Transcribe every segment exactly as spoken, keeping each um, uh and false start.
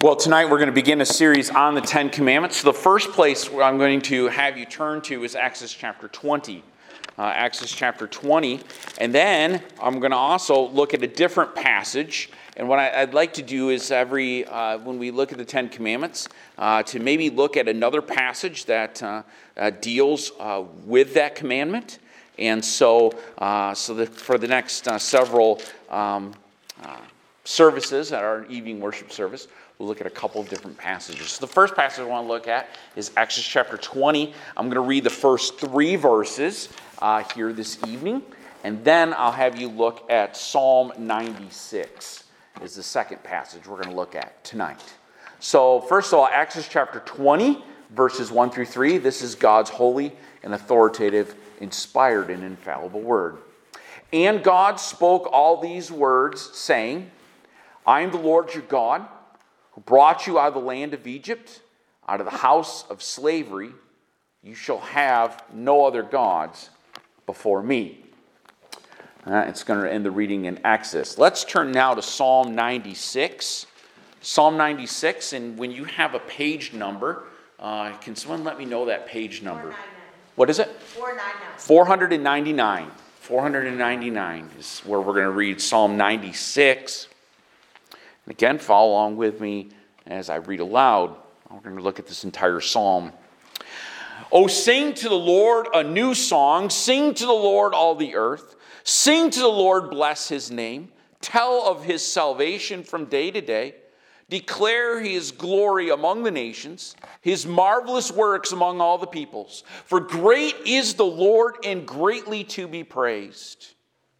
Well, tonight we're going to begin a series on the Ten Commandments. So the first place where I'm going to have you turn to is Exodus chapter twenty. Uh, Exodus chapter twenty. And then I'm going to also look at a different passage. And what I, I'd like to do is every, uh, when we look at the Ten Commandments, uh, to maybe look at another passage that uh, uh, deals uh, with that commandment. And so, uh, so that for the next uh, several um, uh, services at our evening worship service, we'll look at a couple of different passages. So the first passage I want to look at is Exodus chapter twenty. I'm going to read the first three verses uh, here this evening, and then I'll have you look at Psalm ninety-six is the second passage we're going to look at tonight. So first of all, Exodus chapter twenty, verses one through three. This is God's holy and authoritative, inspired and infallible word. And God spoke all these words, saying, I am the Lord your God, who brought you out of the land of Egypt, out of the house of slavery. You shall have no other gods before me. Uh, it's going to end the reading in Exodus. Let's turn now to Psalm ninety-six. Psalm ninety-six, and when you have a page number, uh, can someone let me know that page number? What is it? four ninety-nine. four ninety-nine. four ninety-nine is where we're going to read Psalm ninety-six. And again, follow along with me as I read aloud. We're going to look at this entire psalm. Oh, sing to the Lord a new song. Sing to the Lord all the earth. Sing to the Lord, bless his name. Tell of his salvation from day to day. Declare his glory among the nations, his marvelous works among all the peoples. For great is the Lord and greatly to be praised.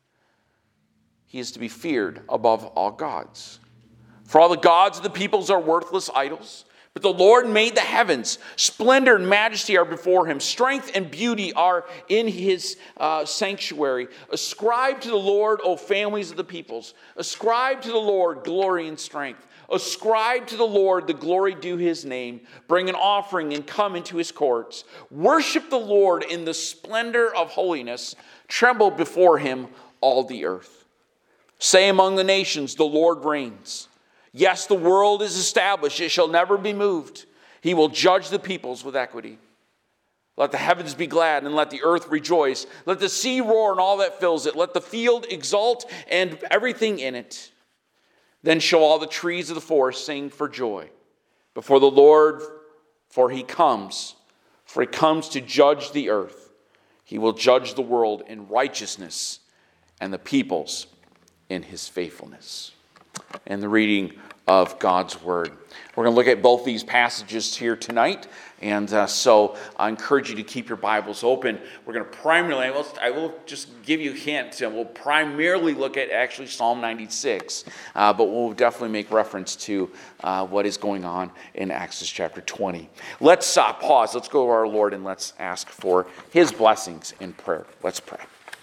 He is to be feared above all gods. For all the gods of the peoples are worthless idols. But the Lord made the heavens. Splendor and majesty are before him. Strength and beauty are in his uh, sanctuary. Ascribe to the Lord, O families of the peoples. Ascribe to the Lord glory and strength. Ascribe to the Lord the glory due his name. Bring an offering and come into his courts. Worship the Lord in the splendor of holiness. Tremble before him, all the earth. Say among the nations, the Lord reigns. Yes, the world is established. It shall never be moved. He will judge the peoples with equity. Let the heavens be glad and let the earth rejoice. Let the sea roar and all that fills it. Let the field exult and everything in it. Then shall all the trees of the forest sing for joy before the Lord, for he comes. For he comes to judge the earth. He will judge the world in righteousness and the peoples in his faithfulness. And the reading of God's word. We're going to look at both these passages here tonight. And uh, so I encourage you to keep your Bibles open. We're going to primarily, I will, I will just give you a hint, we'll primarily look at actually Psalm ninety-six, uh, but we'll definitely make reference to uh, what is going on in Exodus chapter twenty. Let's uh, pause, let's go to our Lord and let's ask for his blessings in prayer. Let's pray.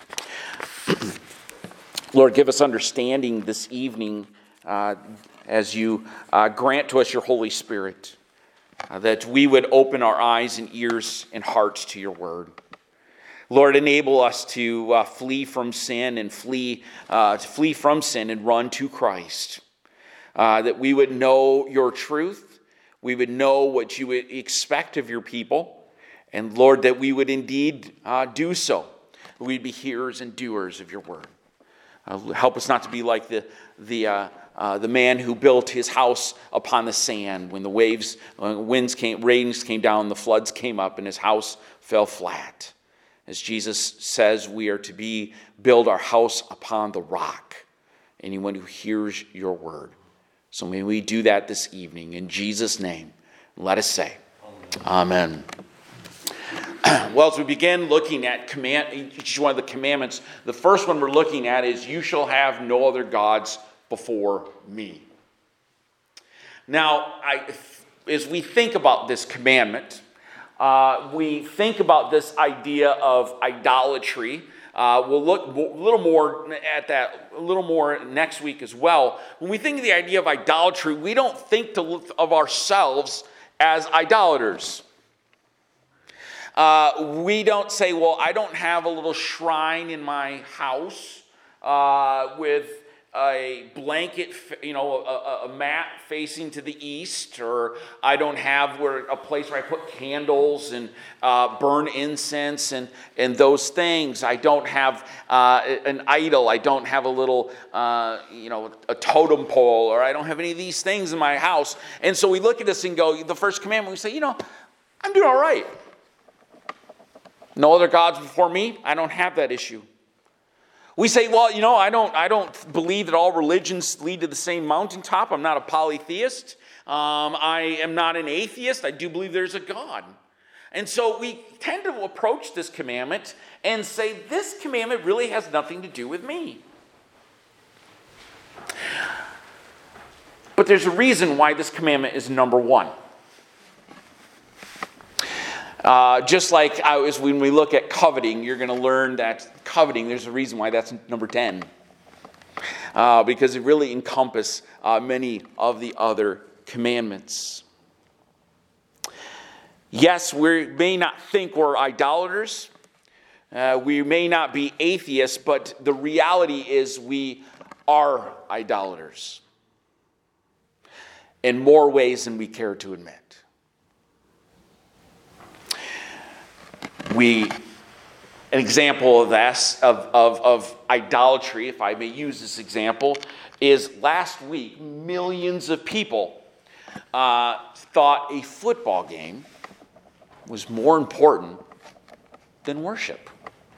Lord, give us understanding this evening uh, as you uh, grant to us your Holy Spirit. Uh, that we would open our eyes and ears and hearts to your word. Lord, enable us to uh, flee from sin and flee, uh, to flee from sin and run to Christ. Uh, that we would know your truth. We would know what you would expect of your people. And Lord, that we would indeed uh, do so. We'd be hearers and doers of your word. Uh, help us not to be like the the uh, uh, the man who built his house upon the sand. When the waves, uh, winds came, rains came down, the floods came up, and his house fell flat. As Jesus says, we are to be build our house upon the rock. Anyone who hears your word. So may we do that this evening in Jesus' name. Let us say, Amen. Well, as we begin looking at command, each one of the commandments, the first one we're looking at is, you shall have no other gods before me. Now, I, as we think about this commandment, uh, we think about this idea of idolatry. Uh, we'll look a little more at that a little more next week as well. When we think of the idea of idolatry, we don't think to look of ourselves as idolaters. Uh, we don't say, well, I don't have a little shrine in my house uh, with a blanket, you know, a, a mat facing to the east, or I don't have where a place where I put candles and uh, burn incense and, and those things. I don't have uh, an idol. I don't have a little, uh, you know, a totem pole, or I don't have any of these things in my house. And so we look at this and go, the first commandment, we say, you know, I'm doing all right. No other gods before me. I don't have that issue. We say, well, you know, I don't I don't believe that all religions lead to the same mountaintop. I'm not a polytheist. Um, I am not an atheist. I do believe there's a God. And so we tend to approach this commandment and say, this commandment really has nothing to do with me. But there's a reason why this commandment is number one. Uh, just like I was, when we look at coveting, you're going to learn that coveting, there's a reason why that's number ten. Uh, because it really encompasses uh, many of the other commandments. Yes, we may not think we're idolaters. Uh, we may not be atheists, but the reality is we are idolaters. In more ways than we care to admit. We, an example of this, of, of, of idolatry, if I may use this example, is last week, millions of people uh, thought a football game was more important than worship.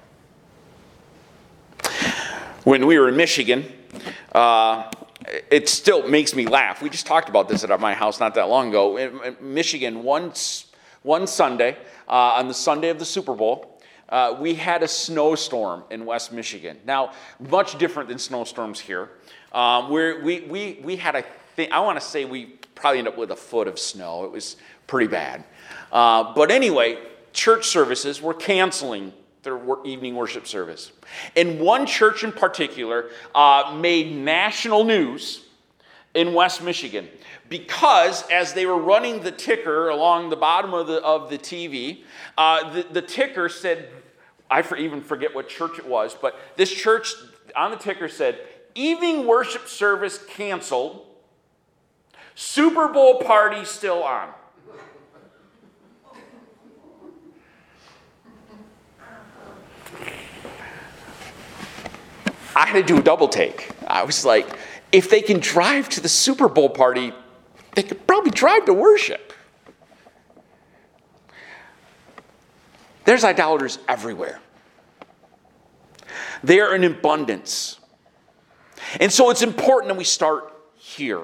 When we were in Michigan, uh, it still makes me laugh. We just talked about this at my house not that long ago. In Michigan, one, one Sunday, uh, on the Sunday of the Super Bowl, uh, we had a snowstorm in West Michigan. Now, much different than snowstorms here. Um, where we, we, we had, a th- I want to say we probably ended up with a foot of snow. It was pretty bad. Uh, but anyway, church services were canceling their evening worship service. And one church in particular uh, made national news in West Michigan because as they were running the ticker along the bottom of the of the T V, uh, the, the ticker said, I for, even forget what church it was, but this church on the ticker said, evening worship service canceled, Super Bowl party still on. I had to do a double take. I was like, if they can drive to the Super Bowl party, they could probably drive to worship. There's idolaters everywhere. They are in abundance. And so it's important that we start here.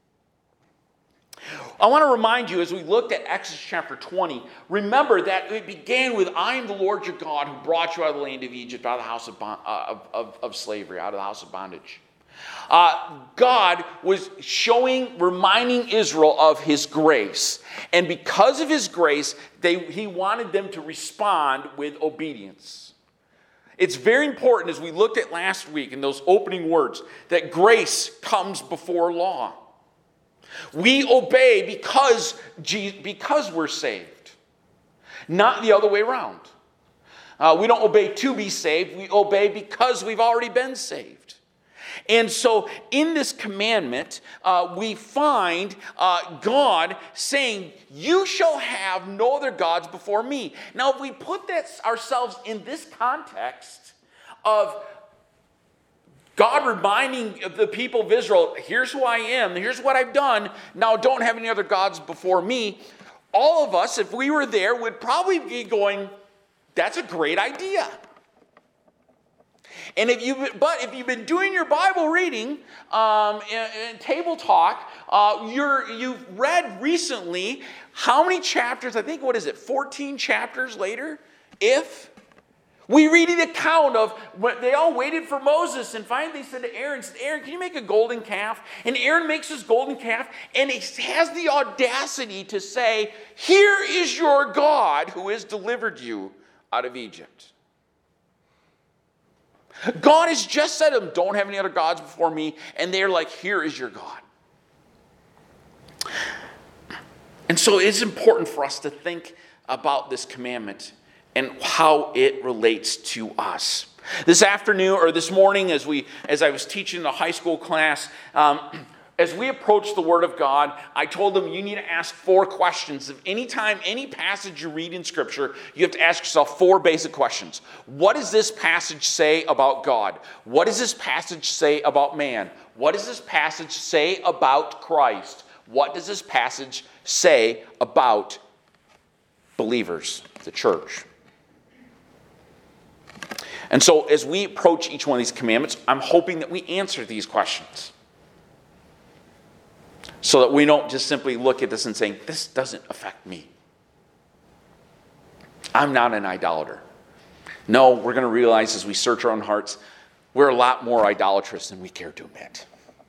I want to remind you, as we looked at Exodus chapter twenty, remember that it began with, I am the Lord your God who brought you out of the land of Egypt, out of the house of, bond, uh, of, of, of slavery, out of the house of bondage. Uh, God was showing, reminding Israel of his grace. And because of his grace, they, he wanted them to respond with obedience. It's very important, as we looked at last week in those opening words, that grace comes before law. We obey because, because we're saved, not the other way around. Uh, we don't obey to be saved. We obey because we've already been saved. And so in this commandment, uh, we find uh, God saying, you shall have no other gods before me. Now, if we put that ourselves in this context of God reminding the people of Israel, here's who I am, here's what I've done, now don't have any other gods before me. All of us, if we were there, would probably be going, that's a great idea. And if you, but if you've been doing your Bible reading um, and, and table talk, uh, you're, you've read recently how many chapters, I think, what is it, fourteen chapters later, if... We read an account of when they all waited for Moses, and finally they said to Aaron, said, Aaron, can you make a golden calf? And Aaron makes his golden calf, and he has the audacity to say, here is your God who has delivered you out of Egypt. God has just said to them, don't have any other gods before me, and they're like, here is your God. And so it's important for us to think about this commandment and how it relates to us. This afternoon or this morning, as we as I was teaching the high school class, um, as we approached the Word of God, I told them you need to ask four questions. If any time, any passage you read in Scripture, you have to ask yourself four basic questions. What does this passage say about God? What does this passage say about man? What does this passage say about Christ? What does this passage say about believers, the church? And so as we approach each one of these commandments, I'm hoping that we answer these questions. So that we don't just simply look at this and saying, this doesn't affect me. I'm not an idolater. No, we're going to realize as we search our own hearts, we're a lot more idolatrous than we care to admit.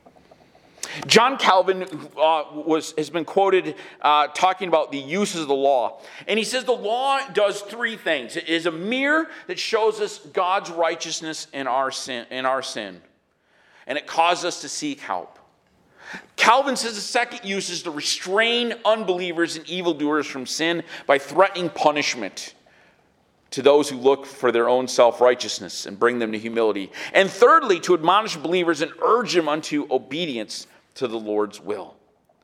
John Calvin uh, was, has been quoted uh, talking about the uses of the law. And he says the law does three things. It is a mirror that shows us God's righteousness in our sin, in our sin. And it causes us to seek help. Calvin says the second use is to restrain unbelievers and evildoers from sin by threatening punishment to those who look for their own self-righteousness and bring them to humility. And thirdly, to admonish believers and urge them unto obedience to the Lord's will.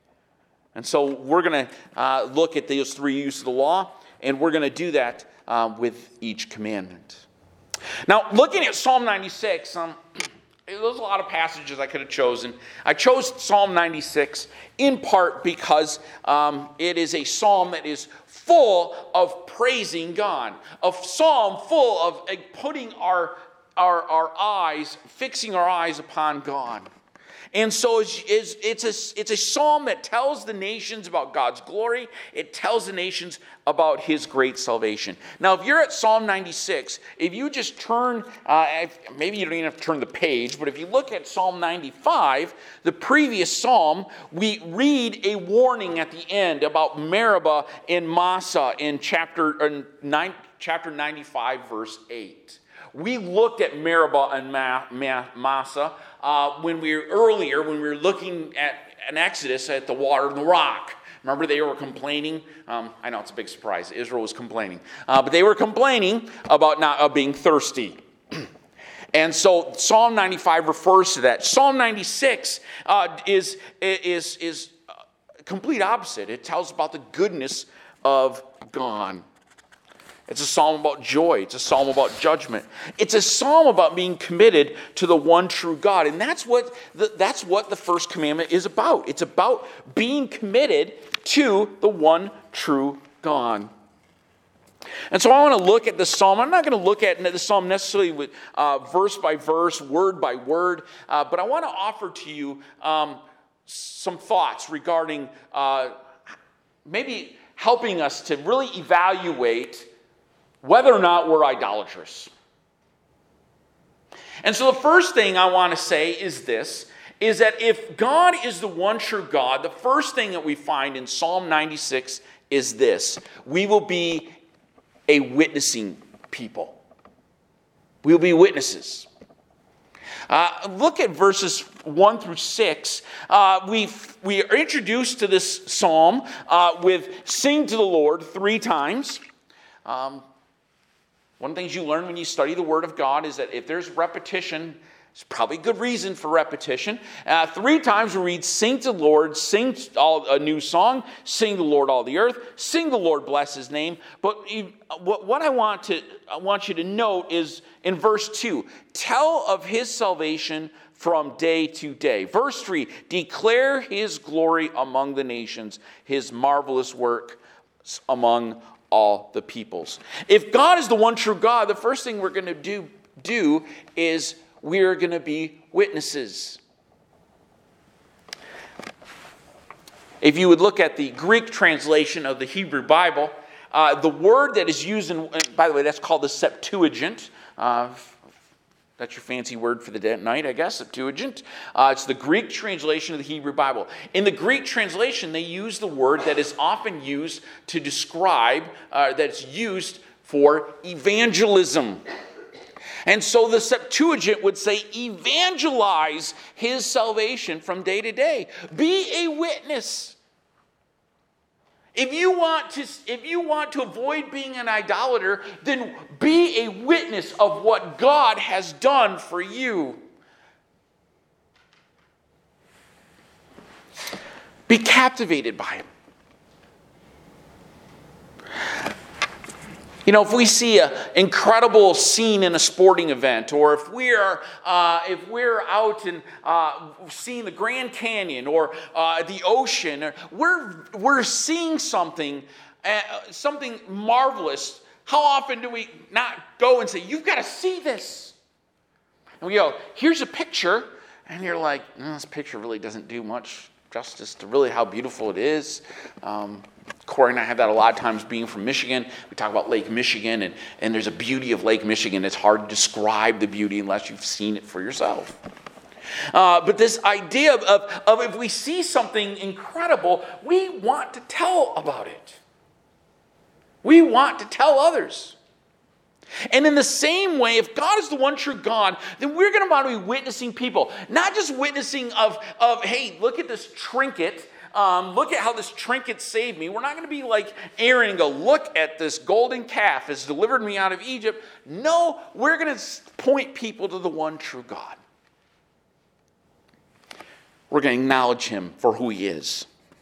And so we're going to uh, look at those three uses of the law, and we're going to do that uh, with each commandment. Now, looking at Psalm ninety-six, um, there's a lot of passages I could have chosen. I chose Psalm ninety-six in part because um, it is a psalm that is full of praising God. A psalm full of uh, putting our, our, our eyes, fixing our eyes upon God. And so it's, it's, a, it's a psalm that tells the nations about God's glory. It tells the nations about his great salvation. Now, if you're at Psalm ninety-six, if you just turn, uh, maybe you don't even have to turn the page, but if you look at Psalm ninety-five, the previous psalm, we read a warning at the end about Meribah and Massah in chapter, uh, nine, chapter ninety-five, verse eight. We looked at Meribah and Ma- Ma- Massah uh, when we were earlier, when we were looking at an Exodus at the water and the rock. Remember, they were complaining. Um, I know it's a big surprise. Israel was complaining, uh, but they were complaining about not uh, being thirsty. And so Psalm ninety-five refers to that. Psalm ninety-six uh, is is is complete opposite. It tells about the goodness of God. It's a psalm about joy. It's a psalm about judgment. It's a psalm about being committed to the one true God. And that's what the, that's what the first commandment is about. It's about being committed to the one true God. And so I want to look at the psalm. I'm not going to look at the psalm necessarily with uh, verse by verse, word by word, uh, but I want to offer to you um, some thoughts regarding uh, maybe helping us to really evaluate whether or not we're idolatrous. And so the first thing I want to say is this, is that if God is the one true God, the first thing that we find in Psalm ninety-six is this: we will be a witnessing people. We will be witnesses. Uh, look at verses one through six. Uh, we we are introduced to this psalm uh, with "Sing to the Lord" three times. Um, One of the things you learn when you study the Word of God is that if there's repetition, there's probably good reason for repetition. Uh, three times we read, sing to the Lord, sing all, a new song, sing to the Lord all the earth, sing the Lord bless his name. But you, what, what I want to I want you to note is in verse two, tell of his salvation from day to day. Verse three, declare his glory among the nations, his marvelous work among all the peoples. If God is the one true God, the first thing we're going to do, do is we're going to be witnesses. If you would look at the Greek translation of the Hebrew Bible, uh, the word that is used in, by the way, that's called the Septuagint. Uh, That's your fancy word for the night, I guess, Septuagint. Uh, it's the Greek translation of the Hebrew Bible. In the Greek translation, they use the word that is often used to describe, uh, that's used for evangelism. And so the Septuagint would say, evangelize his salvation from day to day. Be a witness. If you want to, if you want to avoid being an idolater, then be a witness of what God has done for you. Be captivated by Him. You know, if we see an incredible scene in a sporting event, or if we're uh, if we're out and uh, seeing the Grand Canyon or uh, the ocean, or we're we're seeing something uh, something marvelous. How often do we not go and say, "You've got to see this"? And we go, "Here's a picture," and you're like, no, "This picture really doesn't do much justice to really how beautiful it is." Um, Corey and I have that a lot of times being from Michigan. We talk about Lake Michigan, and, and there's a beauty of Lake Michigan. It's hard to describe the beauty unless you've seen it for yourself. Uh, but this idea of, of, of if we see something incredible, we want to tell about it. We want to tell others. And in the same way, if God is the one true God, then we're going to want to be witnessing people. Not just witnessing of, of hey, look at this trinket. Um, look at how this trinket saved me. We're not going to be like Aaron and go, look at this golden calf has delivered me out of Egypt. No, we're going to point people to the one true God. We're going to acknowledge Him for who He is.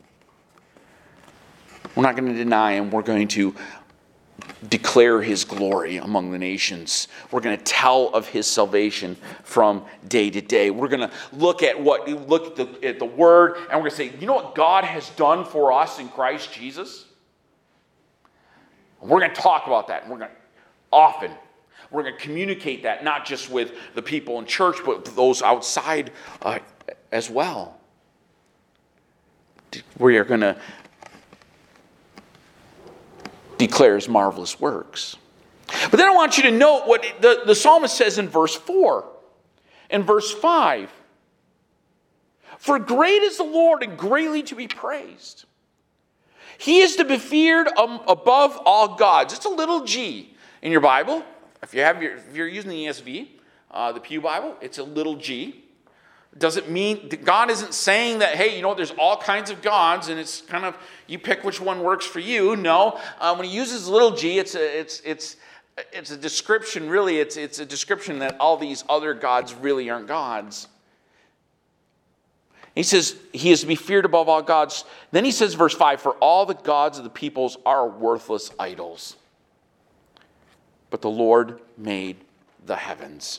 We're not going to deny Him. We're going to declare His glory among the nations. We're going to tell of His salvation from day to day. We're going to look at what look at the, at the Word, and we're going to say, you know what God has done for us in Christ Jesus? We're going to talk about that. And we're going to often we're going to communicate that not just with the people in church, but with those outside uh, as well. We are going to declares marvelous works. But then I want you to note what the, the psalmist says in verse four and verse five. For great is the Lord and greatly to be praised. He is to be feared um, above all gods. It's a little g in your Bible. If you have your, if you're using the E S V, uh, the Pew Bible, it's a little g. Doesn't mean, God isn't saying that, hey, you know, there's all kinds of gods and it's kind of, you pick which one works for you. No, uh, when he uses little g, it's a, it's, it's, it's a description, really, it's, it's a description that all these other gods really aren't gods. He says, he is to be feared above all gods. Then he says, verse five, for all the gods of the peoples are worthless idols. But the Lord made the heavens.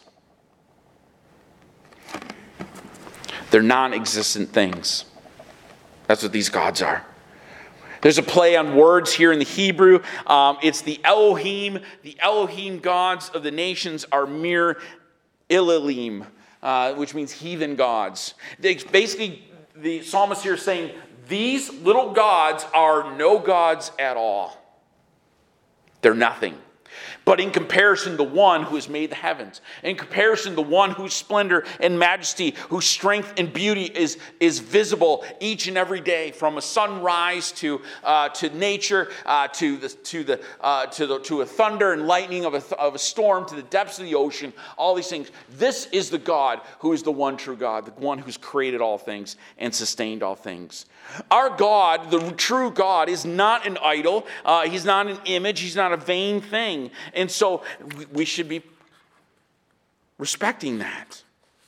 They're non-existent things. That's what these gods are. There's a play on words here in the Hebrew. Um, it's the Elohim. The Elohim gods of the nations are mere Elohim, uh, which means heathen gods. They, basically, the psalmist here is saying, these little gods are no gods at all. They're nothing. But in comparison to the one who has made the heavens, in comparison to the one whose splendor and majesty, whose strength and beauty is, is visible each and every day, from a sunrise to uh, to nature, uh, to the to the uh, to the to a thunder and lightning of a of a storm, to the depths of the ocean, all these things. This is the God who is the one true God, the one who's created all things and sustained all things. Our God, the true God, is not an idol. Uh, he's not an image. He's not a vain thing. And so we should be respecting that.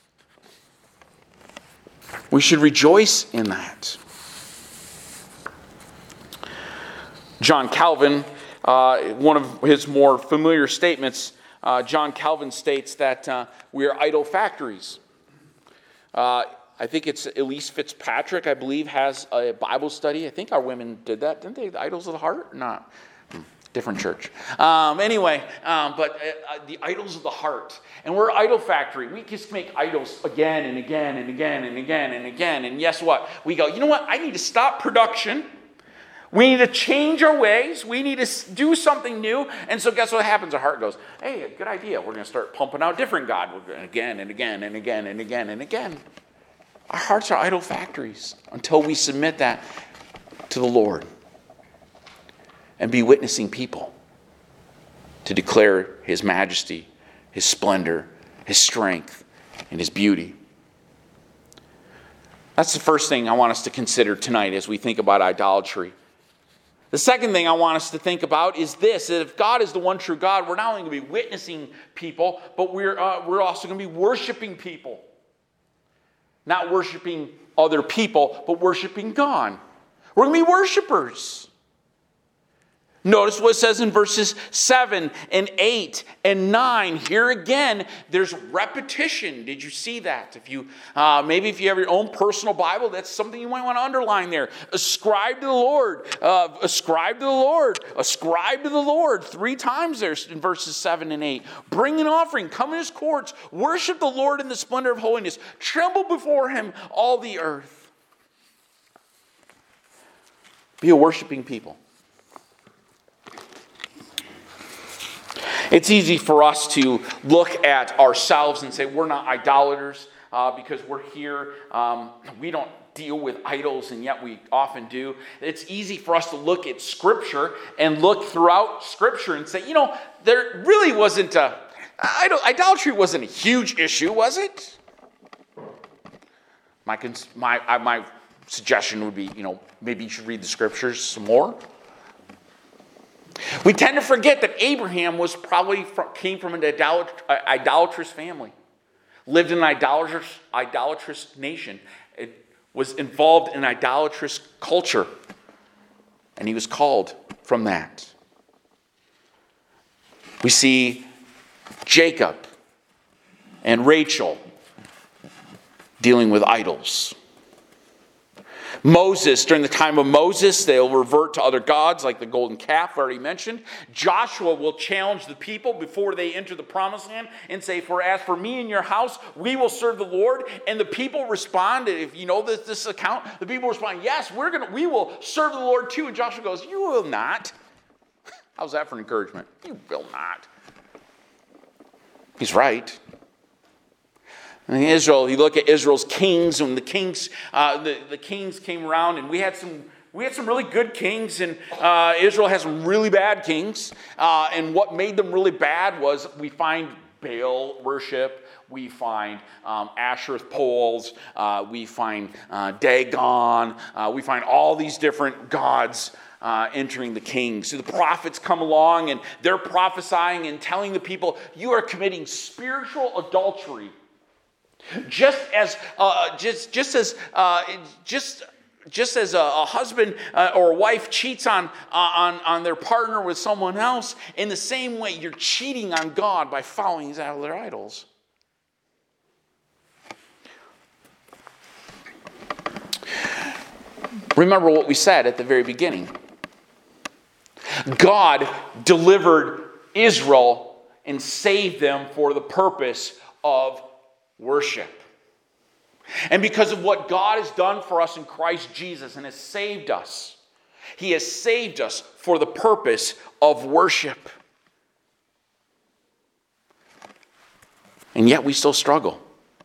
We should rejoice in that. John Calvin, uh, one of his more familiar statements, uh, John Calvin states that uh, we are idol factories. Uh, I think it's Elise Fitzpatrick, I believe, has a Bible study. I think our women did that, didn't they? The Idols of the Heart? Not. Different church. Um, anyway, um, but uh, the idols of the heart. And we're idol factory. We just make idols again and again and again and again and again. And guess what? We go, you know what? I need to stop production. We need to change our ways. We need to do something new. And so guess what happens? Our heart goes, hey, good idea. We're going to start pumping out different God. We're going again and again and again and again and again. Our hearts are idol factories until we submit that to the Lord and be witnessing people to declare His majesty, His splendor, His strength, and His beauty. That's the first thing I want us to consider tonight as we think about idolatry. The second thing I want us to think about is this, that if God is the one true God, we're not only going to be witnessing people, but we're, uh, we're also going to be worshiping people. Not worshiping other people, but worshiping God. We're going to be worshipers. Notice what it says in verses seven and eight and nine. Here again, there's repetition. Did you see that? If you uh, maybe if you have your own personal Bible, that's something you might want to underline there. Ascribe to the Lord. Uh, ascribe to the Lord. Ascribe to the Lord. Three times there in verses seven and eight. Bring an offering. Come in his courts. Worship the Lord in the splendor of holiness. Tremble before him, all the earth. Be a worshiping people. It's easy for us to look at ourselves and say we're not idolaters uh, because we're here. Um, we don't deal with idols, and yet we often do. It's easy for us to look at Scripture and look throughout Scripture and say, you know, there really wasn't a... Idolatry wasn't a huge issue, was it? My, my, my suggestion would be, you know, maybe you should read the Scriptures some more. We tend to forget that Abraham was probably from, came from an idolat- idolatrous family, lived in an idolatrous, idolatrous nation, it was involved in idolatrous culture, and he was called from that. We see Jacob and Rachel dealing with idols. Moses, during the time of Moses, they'll revert to other gods like the golden calf already mentioned. Joshua will challenge the people before they enter the promised land and say, for as for me and your house, we will serve the Lord. And the people respond, if you know this, this account, the people respond, yes, we're gonna, we will serve the Lord too. And Joshua goes, you will not. How's that for encouragement? You will not. He's right. In Israel, you look at Israel's kings, and the kings, uh, the, the kings came around, and we had some we had some really good kings, and uh, Israel has some really bad kings. Uh, and what made them really bad was we find Baal worship, we find um, Asherah poles, uh, we find uh, Dagon, uh, we find all these different gods uh, entering the kings. So the prophets come along, and they're prophesying and telling the people, you are committing spiritual adultery. Just as, uh, just just as, uh, just just as a, a husband uh, or a wife cheats on uh, on on their partner with someone else, in the same way you're cheating on God by following these other idols. Remember what we said at the very beginning. God delivered Israel and saved them for the purpose of worship. And because of what God has done for us in Christ Jesus and has saved us, he has saved us for the purpose of worship. And yet we still struggle.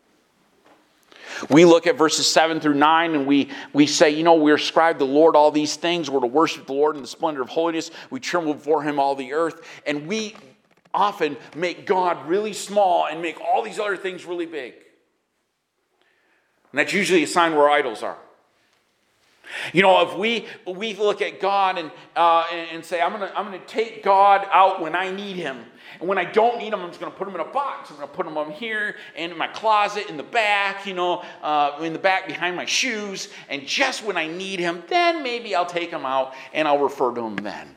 We look at verses seven through nine and we, we say, you know, we ascribe the Lord all these things. We're to worship the Lord in the splendor of holiness. We tremble before him all the earth. And we often make God really small and make all these other things really big. And that's usually a sign where idols are. You know, if we we look at God and uh, and, and say, I'm gonna I'm gonna take God out when I need him, and when I don't need him, I'm just gonna put him in a box. I'm gonna put him over here and in my closet, in the back, you know, uh, in the back behind my shoes, and just when I need him, then maybe I'll take him out and I'll refer to him then.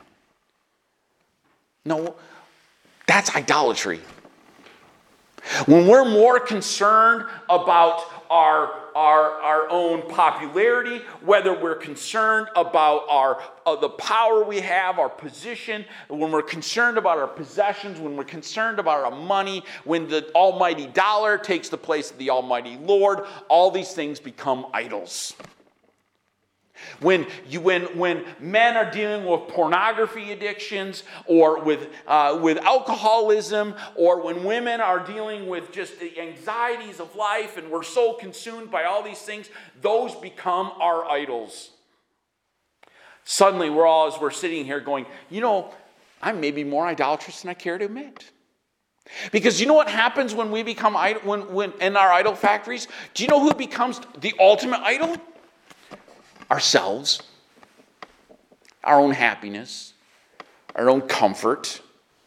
No. That's idolatry. When we're more concerned about our, our, our own popularity, whether we're concerned about our uh, the power we have, our position, when we're concerned about our possessions, when we're concerned about our money, when the almighty dollar takes the place of the almighty Lord, all these things become idols. When you when when men are dealing with pornography addictions or with uh, with alcoholism, or when women are dealing with just the anxieties of life, and we're so consumed by all these things, those become our idols. Suddenly, we're all, as we're sitting here going, you know, I'm maybe more idolatrous than I care to admit. Because you know what happens when we become idol, when when in our idol factories? Do you know who becomes the ultimate idol? Ourselves. our own happiness, our own comfort.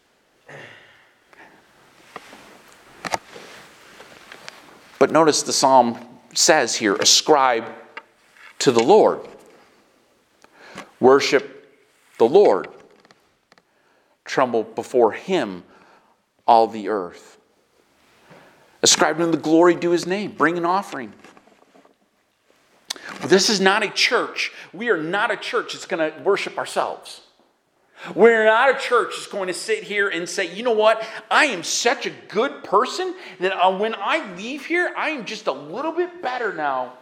But notice the psalm says here, ascribe to the Lord. Worship the Lord. Tremble before him, all the earth. Ascribe to him the glory due his name. Bring an offering. This is not a church. We are not a church that's going to worship ourselves. We're not a church that's going to sit here and say, you know what? I am such a good person that uh, when I leave here, I am just a little bit better now.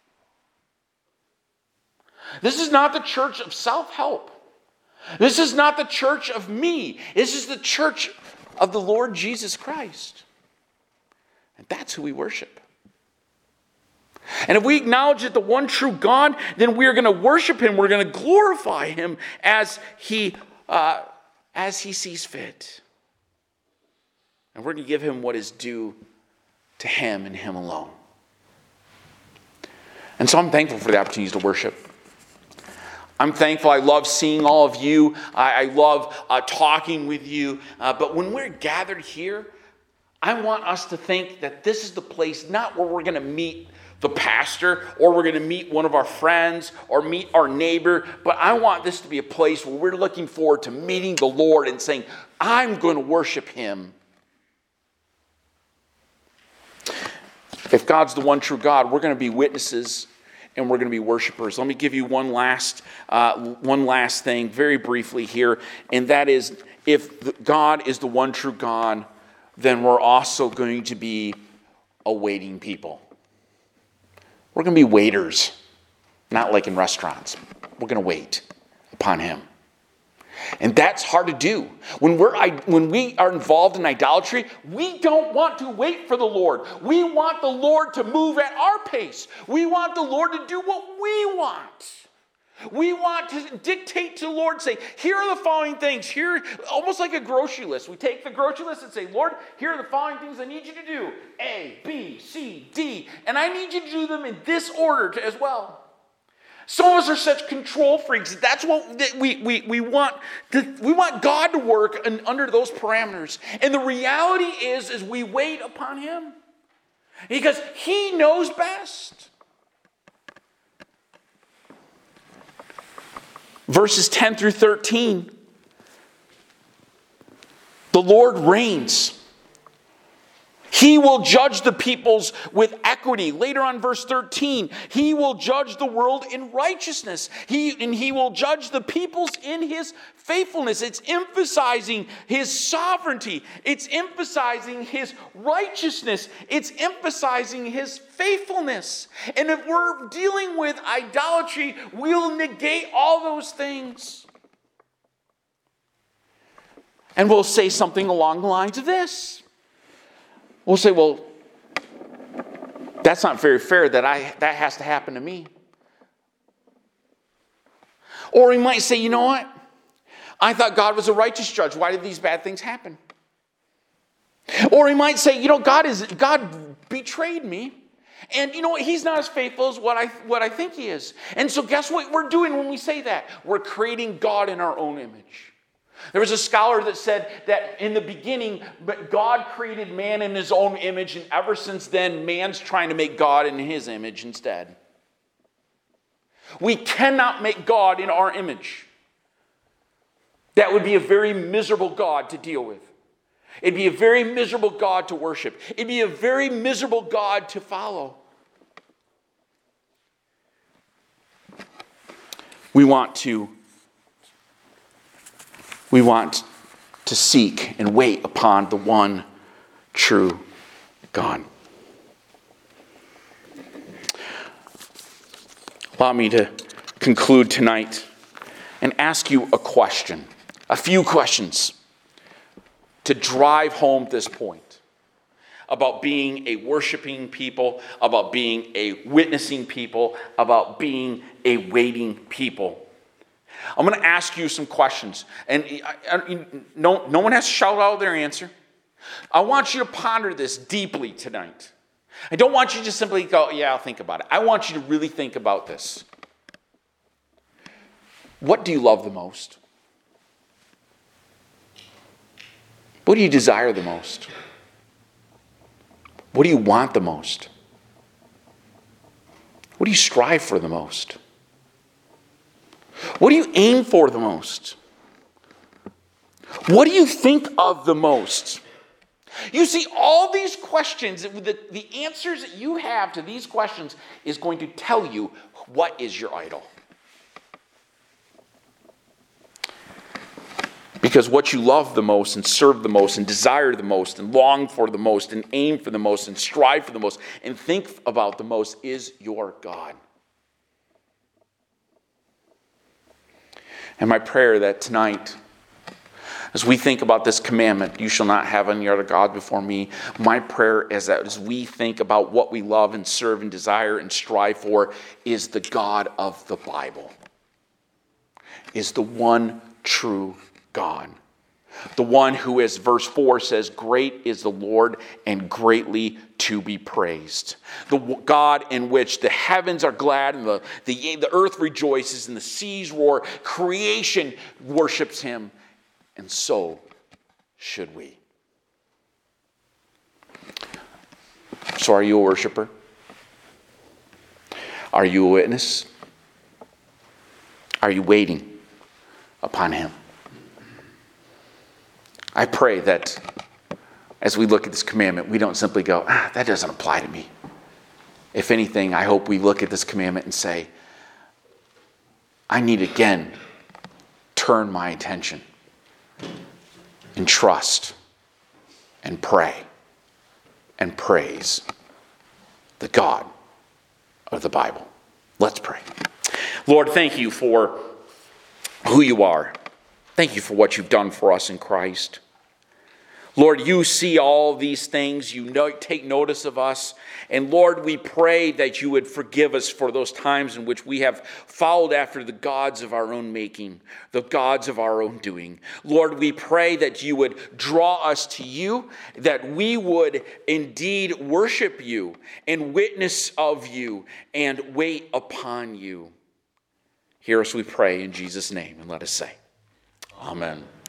This is not the church of self-help. This is not the church of me. This is the church of the Lord Jesus Christ. And that's who we worship. And if we acknowledge that the one true God, then we are going to worship him. We're going to glorify him as he Uh, as he sees fit. And we're going to give him what is due to him and him alone. And so I'm thankful for the opportunities to worship. I'm thankful. I love seeing all of you. I, I love uh, talking with you. Uh, but when we're gathered here, I want us to think that this is the place not where we're going to meet the pastor, or we're going to meet one of our friends, or meet our neighbor. But I want this to be a place where we're looking forward to meeting the Lord and saying, I'm going to worship him. If God's the one true God, we're going to be witnesses and we're going to be worshipers. Let me give you one last, uh, one last thing very briefly here, and that is, if God is the one true God, then we're also going to be a waiting people. We're going to be waiters, not like in restaurants. We're going to wait upon him. And that's hard to do. When we're when we are involved in idolatry, we don't want to wait for the Lord. We want the Lord to move at our pace. We want the Lord to do what we want. We want to dictate to the Lord, say, here are the following things. Here, almost like a grocery list. We take the grocery list and say, Lord, here are the following things I need you to do. A, B, C, D. And I need you to do them in this order to, as well. Some of us are such control freaks. That's what we, we, we want. To, we want God to work in, under those parameters. And the reality is, is we wait upon him. Because he knows best. Verses ten through thirteen. The Lord reigns. He will judge the peoples with equity. Later on, verse thirteen, he will judge the world in righteousness. He, and he will judge the peoples in his faithfulness. It's emphasizing his sovereignty. It's emphasizing his righteousness. It's emphasizing his faithfulness. And if we're dealing with idolatry, we'll negate all those things. And we'll say something along the lines of this. We'll say, well, that's not very fair that I that has to happen to me. Or he might say, you know what? I thought God was a righteous judge. Why did these bad things happen? Or he might say, you know, God is God betrayed me. And you know what? He's not as faithful as what I what I think he is. And so guess what we're doing when we say that? We're creating God in our own image. There was a scholar that said that in the beginning, but God created man in his own image, and ever since then, man's trying to make God in his image instead. We cannot make God in our image. That would be a very miserable God to deal with. It'd be a very miserable God to worship. It'd be a very miserable God to follow. We want to We want to seek and wait upon the one true God. Allow me to conclude tonight and ask you a question, a few questions to drive home this point about being a worshiping people, about being a witnessing people, about being a waiting people. I'm going to ask you some questions. And I, I, no, no one has to shout out their answer. I want you to ponder this deeply tonight. I don't want you to simply go, yeah, I'll think about it. I want you to really think about this. What do you love the most? What do you desire the most? What do you want the most? What do you strive for the most? What do you aim for the most? What do you think of the most? You see, all these questions, the, the answers that you have to these questions is going to tell you what is your idol. Because what you love the most and serve the most and desire the most and long for the most and aim for the most and strive for the most and think about the most is your God. And my prayer that tonight, as we think about this commandment, you shall not have any other God before me, my prayer is that as we think about what we love and serve and desire and strive for is the God of the Bible, is the one true God. The one who, as verse four says, great is the Lord and greatly to be praised. The God in which the heavens are glad and the, the, the earth rejoices and the seas roar. Creation worships him, and so should we. So are you a worshiper? Are you a witness? Are you waiting upon him? I pray that as we look at this commandment, we don't simply go, ah, that doesn't apply to me. If anything, I hope we look at this commandment and say, I need again turn my attention and trust and pray and praise the God of the Bible. Let's pray. Lord, thank you for who you are. Thank you for what you've done for us in Christ. Lord, you see all these things. You know, take notice of us. And Lord, we pray that you would forgive us for those times in which we have followed after the gods of our own making, the gods of our own doing. Lord, we pray that you would draw us to you, that we would indeed worship you and witness of you and wait upon you. Hear us, we pray, in Jesus' name, and let us say, Amen.